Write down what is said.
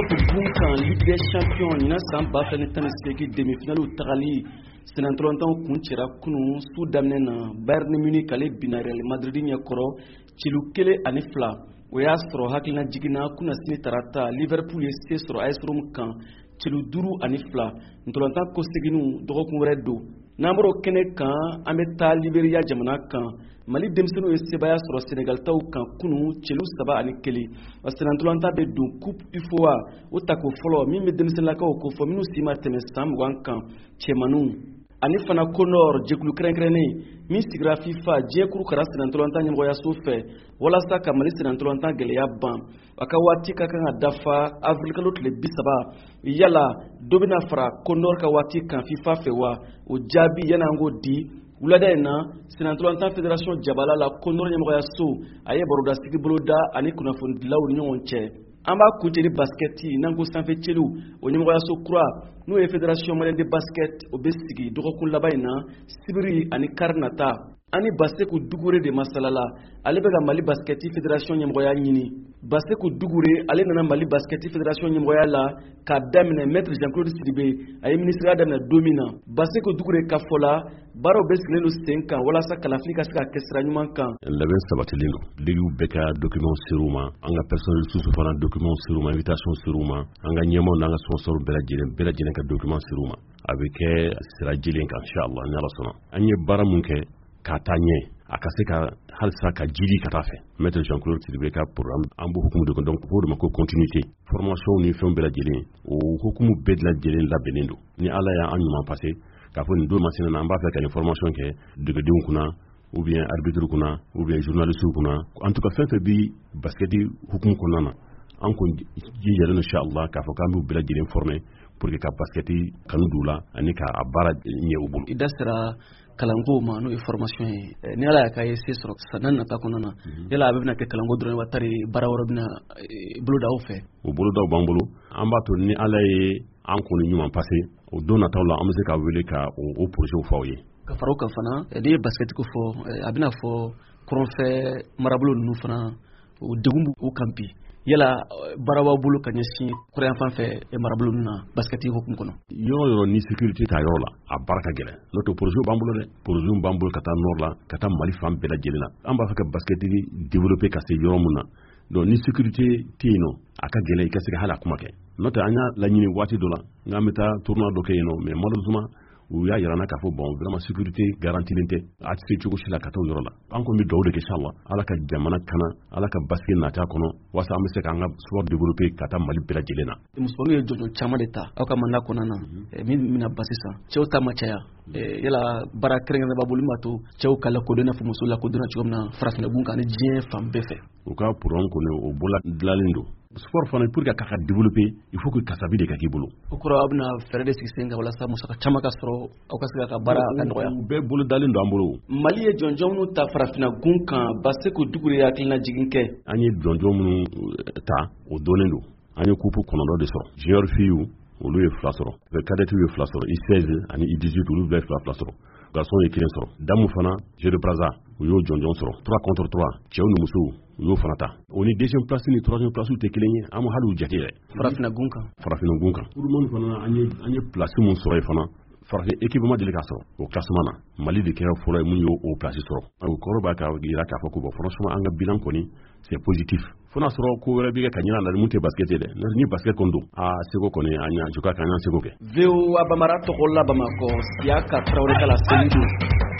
bunkan Ligue des Champions ɲina san 2018 demi-finale tagali senatɔlɔntanw kun cira kunu su daminɛ na Bayern Munich ale bina Real Madrid ɲɛkɔrɔ cilu 1-2 o y'a sɔrɔ hakilina jiginna kuna sini tarata Liverpool ye se sɔrɔ AS Rome kan cilu 5-2 ntɔlɔntan ko seginu dɔgɔkun wɛrɛ don n'an bɔra o kɛnɛ kan an bɛ taa Liberia jamana kan Mali denmisɛnninw ye sebaya sɔrɔ Senegal taw kan kunu cilu 3-1 senatɔlɔntan bɛ don Coupe UFOA o tako fɔlɔ min bɛ denmisɛnninlakaw ko fɔ minnu si ma tɛmɛ san 20 kan cɛmaninw ani fana Konor jɛkulu kɛrɛnkɛrɛnnen min sigira FIFA diɲɛ kuru kara senatɔlɔntan ɲɛmɔgɔyaso fɛ walasa ka Mali senatɔlɔntan gɛlɛya ban a ka waati ka kan ka dafa avril kalo tile 30 yala dɔ bɛna fara Konor ka waati kan FIFA fɛ wa o jaabi yana an k'o di wulada in na senatɔlɔntan fédération jabala la Konor ɲɛmɔgɔyaso a ye barodasigi boloda ani kunnafonidilaw ni ɲɔgɔn cɛ an b'a kuncɛ ni baskɛti n'an ko sanfɛ cɛliw o ɲɛmɔgɔyaso kura n'o ye fédération malienne de basket o bɛ sigi dɔgɔkun laban in na sibiri ani kari nata ani Baseku Dugure de masalala ale bɛ ka Mali baskɛti fédération ɲɛmɔgɔya ɲini Baseku Dugure ale nana Mali baskɛti fédération ɲɛmɔgɔya la k'a daminɛ maître Jean-Claude Sidibe a ye ministériya daminɛ don min na Baseku Dugure ka fɔ la baaraw bɛ sigilen don sen kan walasa kalafili ka se ka kɛ sira ɲuman kan labɛn sabatilen don ligiw bɛɛ ka document ser'u ma an ka personnel ressources fana document ser'u ma invitation ser'u ma an ka ɲɛmaw n'an ka sponsor bɛɛ lajɛlen ka document ser'u ma a bɛ kɛ sira jɛlen kan inchallah ni Ala sɔnna an ye baara mun kɛ k'a taa ɲɛ a ka se ka halisa ka jiri ka taa fɛ maître Jean-Claude Sidibe ka programme an b'o hukumu de kɔnɔ donc fo de ma ko continuité formation ni fɛnw bɛɛ lajɛlen o hukumu bɛɛ lajɛlen labɛnnen don ni Ala y'an ɲuman passé k'a fɔ nin don masina na an b'a fɛ ka nin formation kɛ degedenw kunna ou bien arbitre kunna ou bien journaliste kunna en tout cas fɛn fɛn bi basket hukumu kɔnɔna na an ko jijalen inchallah k'a fɔ k'an b'u bɛɛ lajɛlen former pour que ka basket kanu d'u la ani ka a baara ɲɛ u bolo i da sera kalanko ma n'o ye formation ye ni Ala y'a k'a ye se sɔrɔ san nata kɔnɔna na yala a bɛ bɛna kɛ kalanko dɔrɔn wa tari baara wɛrɛ bɛna boloda aw fɛ o bolodaw b'an bolo an b'a to ni Ala ye an kɔni ɲuman passé o don nataw la an bɛ se ka wele ka o projet fɔ aw ye ka fara o kan fana n'i ye basket ko fɔ a bɛna fɔ kɔrɔnfɛ marabolo ninnu fana o degun b'u kan bi yala baara b'aw bolo ka ɲɛsin kɔrɔyan fan fɛ marabolo ninnu na basket hukumu kɔnɔ yɔrɔ yɔrɔ ni sécurité ta yɔrɔ la a baara ka gɛlɛn n'o tɛ projet b'an bolo dɛ projet b'an bolo ka taa nord la ka taa Mali fan bɛɛ lajɛlen na an b'a fɛ ka basket développer ka se yɔrɔ mun na donc ni sécurité tɛ yen nɔ a ka gɛlɛn i ka se ka hali a kuma kɛ n'o tɛ an y'a laɲini waati dɔ la n'an bɛ taa tournoi dɔ kɛ yen nɔ mais malheureusement u y'a yira n na k'a fɔ bon vraiment sécurité garantilen tɛ a tɛ se cogo si la ka taa o yɔrɔ la an kɔni bɛ dugawu de kɛ inchallah Ala ka jamana kana Ala ka basket nata kɔnɔ walasa an bɛ se k'an ka sport développer ka taa Mali bɛɛ lajɛlen na musomaninw ye jɔnjɔn caman de ta aw ka mandat kɔnɔna na min bɛna ba sisan cɛw ta ma caya yala baara kɛrɛnkɛrɛnnen b'a bolo min b'a to cɛw ka lakodɔn i n'a fɔ musow lakodɔnna cogo min na farafinna gun kan ani diɲɛ fan bɛɛ fɛ u ka programme kɔni o bolola dilanlen don sport fana pour que k'a ka développer il faut que kasabi de ka k'i bolo o kɔrɔ aw bɛna fɛɛrɛ de sigi sen kan walasa musaka caman ka sɔrɔ aw ka se ka baara ka nɔgɔya u bɛɛ bolo dalen don an bolo Mali ye jɔnjɔn minnu ta farafinna gun kan Baseku Dugure ye hakilina jigin kɛ an ye jɔnjɔn minnu ta o donnen don an ye coupe 9 de sɔrɔ junior filles olu ye 2 sɔrɔ cadets ye 2 sɔrɔ I16 ani I18 olu bɛɛ 2 sɔrɔ garçon ye 1 sɔrɔ damu fana jeu de braza u y'o jɔnjɔn sɔrɔ 3 contre 3 cɛw ni musow u y'o fana ta o ni deuxième place ni troisième place tɛ kelen ye an ma hali u jate yɛrɛ farafinna gun kan pour le monde fana an ye place mun sɔrɔ ye fana farafin équipe ma deli ka sɔrɔ o classement na Mali de kɛra fɔlɔ ye mun y'o place sɔrɔ o kɔrɔ b'a ka yira k'a fɔ ko bon franchement an ka bilan kɔni c'est positif fo n'a sɔrɔ ko wɛrɛ bɛ kɛ ka ɲin'a la mun tɛ basket ye dɛ ni basket kɔni don seko kɔni an y'a je crois k'an y'an seko kɛ VOA Bamara tɔgɔ la Bamakɔ Siaka Traoré Kala Seydou